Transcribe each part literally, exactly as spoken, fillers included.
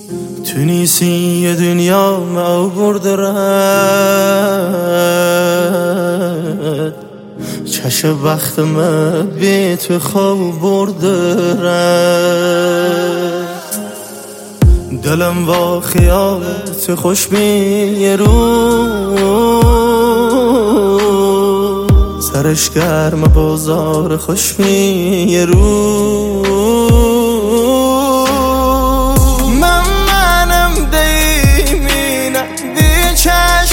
تو نیستی یه دنیا ما برده رد چشم وقت من بی تو خواب برده رد دلم با خیالت خوش بی رو سرش گرم بازار خوش بی رو من منم دیمینم دی چش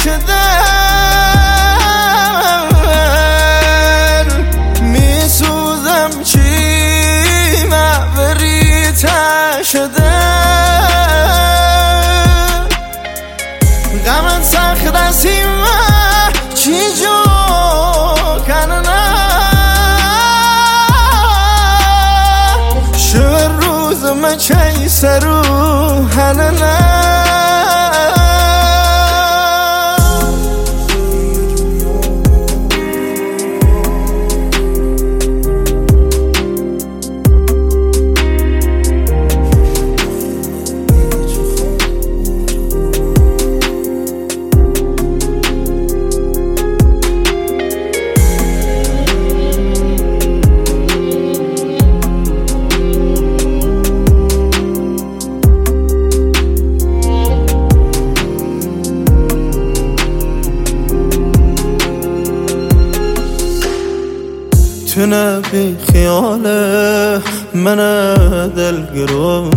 در میسوزم چی معبری تش در غمت سخت دستی من چی جو کنه شب روز من چی سرو هنه تو نبی خیاله من دلگرو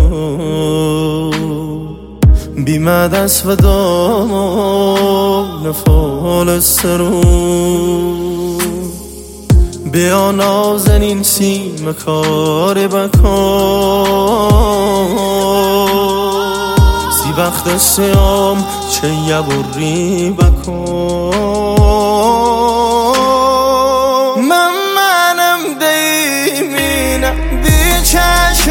بیمه دست و دام نفال سرو بیا نازنین سیم کار بکن سی وقت سیام چه یبری بکن من چش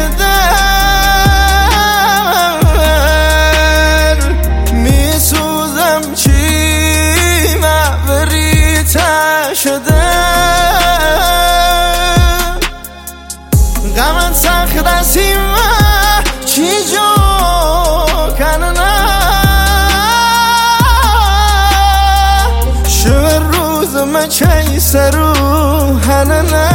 در میسوزم چی معبری تش در غمت سخت دستی من چی جو کنه شب روز من چی سرو هنه